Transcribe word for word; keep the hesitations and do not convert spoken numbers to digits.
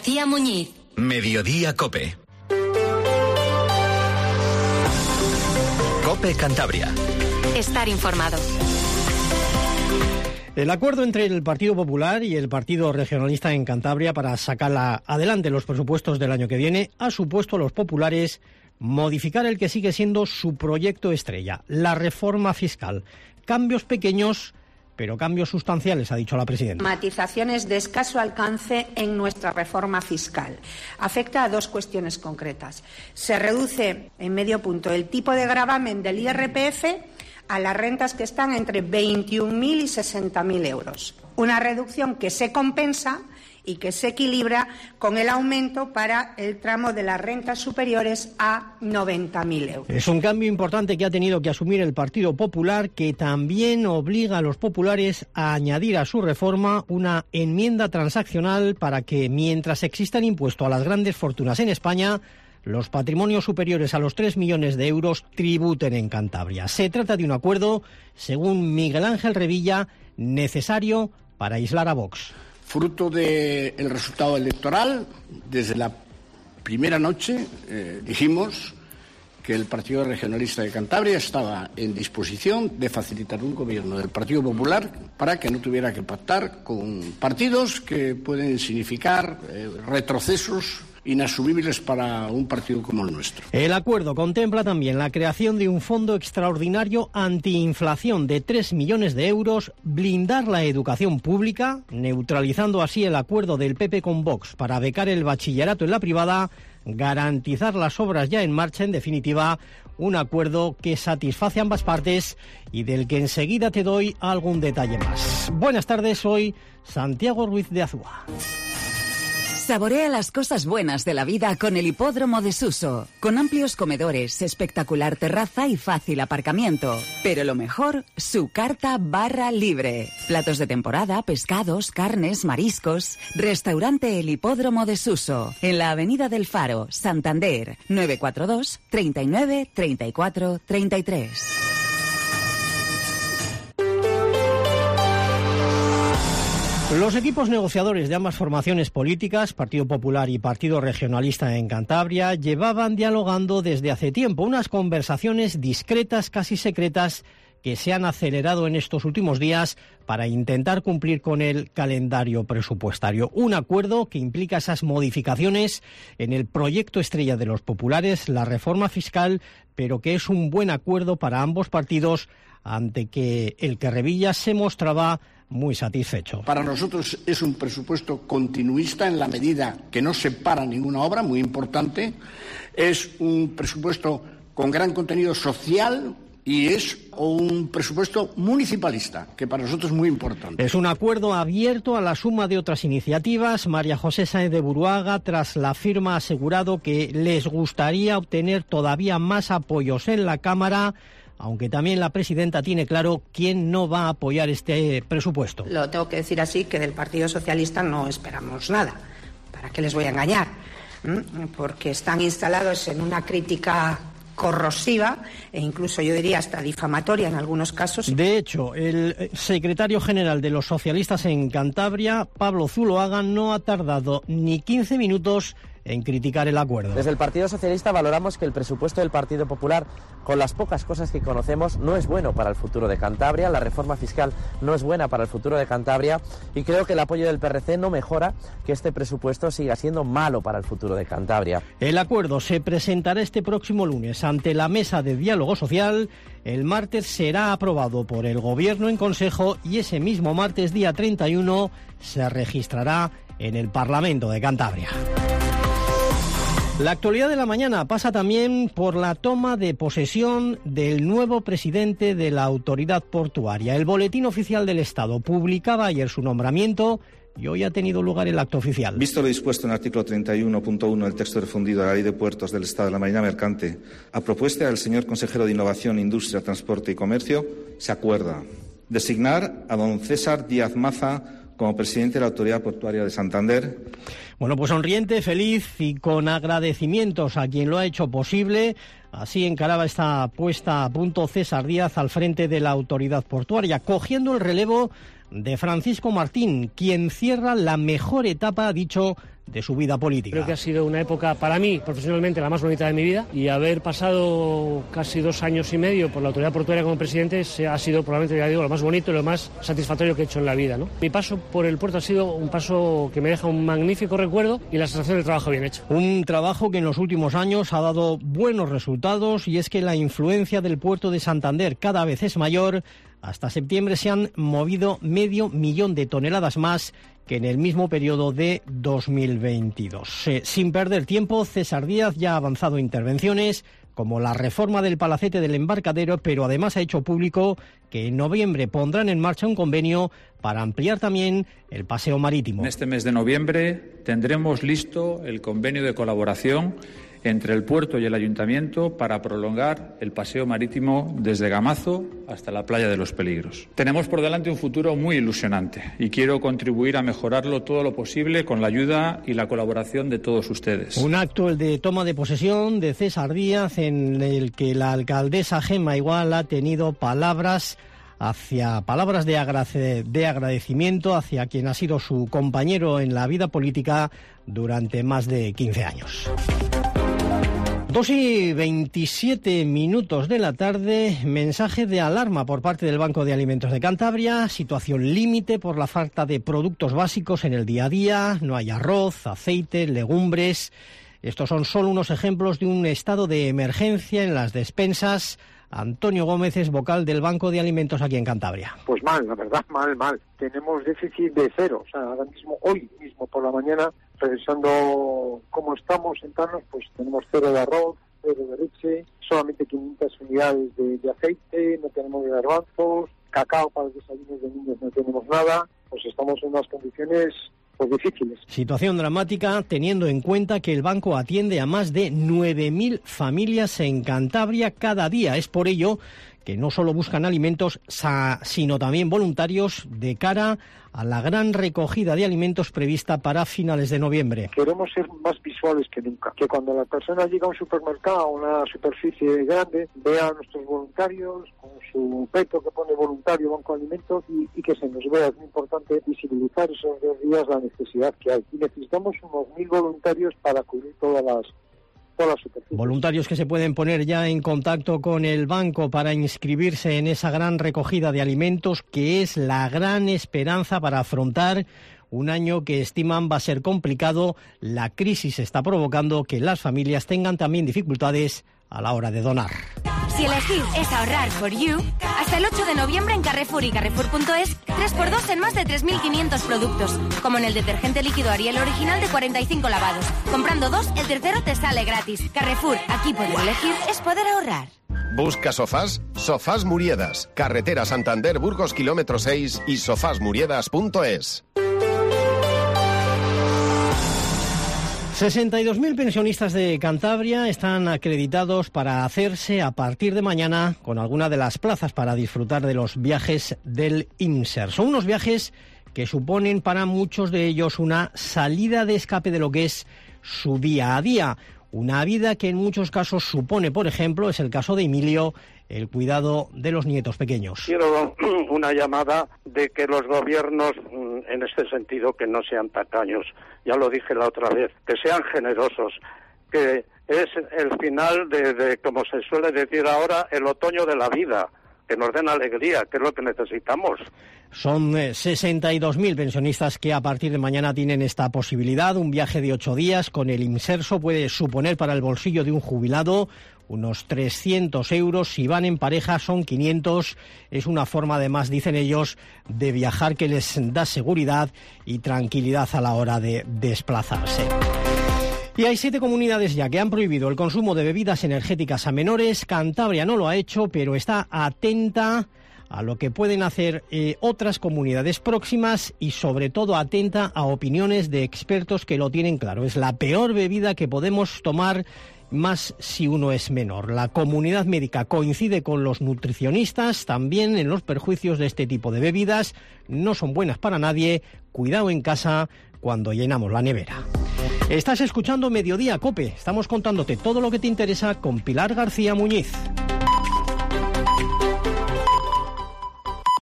Cía Muñiz. Mediodía Cope. Cope Cantabria. Estar informado. El acuerdo entre el Partido Popular y el Partido Regionalista en Cantabria para sacar adelante los presupuestos del año que viene ha supuesto a los populares modificar el que sigue siendo su proyecto estrella, la reforma fiscal. Cambios pequeños, pero cambios sustanciales, ha dicho la presidenta. Matizaciones de escaso alcance en nuestra reforma fiscal. Afecta a dos cuestiones concretas. Se reduce en medio punto el tipo de gravamen del I R P F a las rentas que están entre veintiún mil y sesenta mil euros. Una reducción que se compensa y que se equilibra con el aumento para el tramo de las rentas superiores a noventa mil euros. Es un cambio importante que ha tenido que asumir el Partido Popular, que también obliga a los populares a añadir a su reforma una enmienda transaccional para que, mientras existan impuesto a las grandes fortunas en España, los patrimonios superiores a los tres millones de euros tributen en Cantabria. Se trata de un acuerdo, según Miguel Ángel Revilla, necesario para aislar a Vox. Fruto del resultado electoral, desde la primera noche eh, dijimos que el Partido Regionalista de Cantabria estaba en disposición de facilitar un gobierno del Partido Popular para que no tuviera que pactar con partidos que pueden significar eh, retrocesos inasumibles para un partido como el nuestro. El acuerdo contempla también la creación de un fondo extraordinario antiinflación de tres millones de euros, blindar la educación pública, neutralizando así el acuerdo del P P con Vox para becar el bachillerato en la privada, garantizar las obras ya en marcha, en definitiva, un acuerdo que satisface a ambas partes y del que enseguida te doy algún detalle más. Buenas tardes, soy Santiago Ruiz de Azúa. Saborea las cosas buenas de la vida con el Hipódromo de Suso, con amplios comedores, espectacular terraza y fácil aparcamiento. Pero lo mejor, su carta barra libre. Platos de temporada, pescados, carnes, mariscos. Restaurante El Hipódromo de Suso, en la Avenida del Faro, Santander, nueve cuatro dos, treinta y nueve, treinta y cuatro, treinta y tres. Los equipos negociadores de ambas formaciones políticas, Partido Popular y Partido Regionalista en Cantabria, llevaban dialogando desde hace tiempo, unas conversaciones discretas, casi secretas, que se han acelerado en estos últimos días para intentar cumplir con el calendario presupuestario. Un acuerdo que implica esas modificaciones en el proyecto estrella de los populares, la reforma fiscal, pero que es un buen acuerdo para ambos partidos, ante que el que Revilla se mostraba muy satisfecho. Para nosotros es un presupuesto continuista en la medida que no se para ninguna obra, muy importante. Es un presupuesto con gran contenido social y es un presupuesto municipalista, que para nosotros es muy importante. Es un acuerdo abierto a la suma de otras iniciativas. María José Sáenz de Buruaga, tras la firma, ha asegurado que les gustaría obtener todavía más apoyos en la Cámara, aunque también la presidenta tiene claro quién no va a apoyar este presupuesto. Lo tengo que decir así, que del Partido Socialista no esperamos nada. ¿Para qué les voy a engañar? ¿Mm? Porque están instalados en una crítica corrosiva e incluso yo diría hasta difamatoria en algunos casos. De hecho, el secretario general de los socialistas en Cantabria, Pablo Zuloaga, no ha tardado ni quince minutos en criticar el acuerdo. Desde el Partido Socialista valoramos que el presupuesto del Partido Popular, con las pocas cosas que conocemos, no es bueno para el futuro de Cantabria. La reforma fiscal no es buena para el futuro de Cantabria y creo que el apoyo del P R C no mejora que este presupuesto siga siendo malo para el futuro de Cantabria. El acuerdo se presentará este próximo lunes ante la Mesa de Diálogo Social. El martes será aprobado por el Gobierno en Consejo y ese mismo martes, día treinta y uno, se registrará en el Parlamento de Cantabria. La actualidad de la mañana pasa también por la toma de posesión del nuevo presidente de la Autoridad Portuaria. El Boletín Oficial del Estado publicaba ayer su nombramiento y hoy ha tenido lugar el acto oficial. Visto lo dispuesto en el artículo treinta y uno punto uno del texto refundido de la Ley de Puertos del Estado de la Marina Mercante, a propuesta del señor consejero de Innovación, Industria, Transporte y Comercio, se acuerda designar a don César Díaz Maza como presidente de la Autoridad Portuaria de Santander. Bueno, pues sonriente, feliz y con agradecimientos a quien lo ha hecho posible, Así encaraba esta puesta a punto César Díaz al frente de la autoridad portuaria, cogiendo el relevo de Francisco Martín, quien cierra la mejor etapa, ha dicho, de su vida política. Creo que ha sido una época, para mí, profesionalmente, la más bonita de mi vida, y haber pasado casi dos años y medio por la autoridad portuaria como presidente ha sido probablemente, ya digo, lo más bonito y lo más satisfactorio que he hecho en la vida, ¿no? Mi paso por el puerto ha sido un paso que me deja un magnífico recuerdo y la sensación del trabajo bien hecho. Un trabajo que en los últimos años ha dado buenos resultados, y es que la influencia del puerto de Santander cada vez es mayor. Hasta septiembre se han movido medio millón de toneladas más que en el mismo periodo de dos mil veintidós. Eh, sin perder tiempo, César Díaz ya ha avanzado intervenciones como la reforma del palacete del embarcadero, pero además ha hecho público que en noviembre pondrán en marcha un convenio para ampliar también el paseo marítimo. En este mes de noviembre tendremos listo el convenio de colaboración entre el puerto y el ayuntamiento para prolongar el paseo marítimo desde Gamazo hasta la playa de los Peligros. Tenemos por delante un futuro muy ilusionante y quiero contribuir a mejorarlo todo lo posible con la ayuda y la colaboración de todos ustedes. Un acto, el de toma de posesión de César Díaz, en el que la alcaldesa Gemma Igual ha tenido palabras hacia palabras de, agrade, de agradecimiento hacia quien ha sido su compañero en la vida política durante más de quince años. Dos y veintisiete minutos de la tarde, mensaje de alarma por parte del Banco de Alimentos de Cantabria, situación límite por la falta de productos básicos en el día a día, no hay arroz, aceite, legumbres. Estos son solo unos ejemplos de un estado de emergencia en las despensas. Antonio Gómez es vocal del Banco de Alimentos aquí en Cantabria. Pues mal, la verdad, mal, mal. Tenemos déficit de cero. O sea, ahora mismo, hoy mismo por la mañana, revisando cómo estamos sentados, pues tenemos cero de arroz, cero de leche, solamente quinientas unidades de, de aceite, no tenemos garbanzos, cacao para los desayunos de niños no tenemos nada. Pues estamos en unas condiciones pues difíciles. Situación dramática teniendo en cuenta que el banco atiende a más de nueve mil familias en Cantabria cada día. Es por ello que no solo buscan alimentos, sino también voluntarios de cara a la gran recogida de alimentos prevista para finales de noviembre. Queremos ser más visuales que nunca, que cuando la persona llega a un supermercado, a una superficie grande, vea a nuestros voluntarios con su peto que pone voluntario Banco de Alimentos y, y que se nos vea. Es muy importante visibilizar esos dos días la necesidad que hay. Y necesitamos unos mil voluntarios para cubrir todas las Voluntarios que se pueden poner ya en contacto con el banco para inscribirse en esa gran recogida de alimentos, que es la gran esperanza para afrontar un año que estiman va a ser complicado. La crisis está provocando que las familias tengan también dificultades a la hora de donar. Si elegir es ahorrar for you, hasta el ocho de noviembre en Carrefour y Carrefour punto es, tres por dos en más de tres mil quinientos productos, como en el detergente líquido Ariel original de cuarenta y cinco lavados. Comprando dos, el tercero te sale gratis. Carrefour, aquí poder elegir es poder ahorrar. ¿Busca sofás? Sofás Muriedas, carretera Santander Burgos kilómetro seis y sofás muriedas punto es. sesenta y dos mil pensionistas de Cantabria están acreditados para hacerse a partir de mañana con alguna de las plazas para disfrutar de los viajes del IMSER. Son unos viajes que suponen para muchos de ellos una salida de escape de lo que es su día a día. Una vida que en muchos casos supone, por ejemplo, es el caso de Emilio, el cuidado de los nietos pequeños. Quiero una llamada de que los gobiernos, en este sentido, que no sean tacaños. Ya lo dije la otra vez, que sean generosos, que es el final de, de, como se suele decir ahora, el otoño de la vida, que nos den alegría, que es lo que necesitamos. Son eh, sesenta y dos mil pensionistas que a partir de mañana tienen esta posibilidad. Un viaje de ocho días con el IMSERSO puede suponer para el bolsillo de un jubilado unos trescientos euros. Si van en pareja son quinientos. Es una forma, además, dicen ellos, de viajar que les da seguridad y tranquilidad a la hora de desplazarse. Y hay siete comunidades ya que han prohibido el consumo de bebidas energéticas a menores. Cantabria no lo ha hecho, pero está atenta a lo que pueden hacer eh, otras comunidades próximas y sobre todo atenta a opiniones de expertos que lo tienen claro. Es la peor bebida que podemos tomar, más si uno es menor. La comunidad médica coincide con los nutricionistas también en los perjuicios de este tipo de bebidas. No son buenas para nadie. Cuidado en casa cuando llenamos la nevera. Estás escuchando Mediodía COPE. Estamos contándote todo lo que te interesa con Pilar García Muñiz.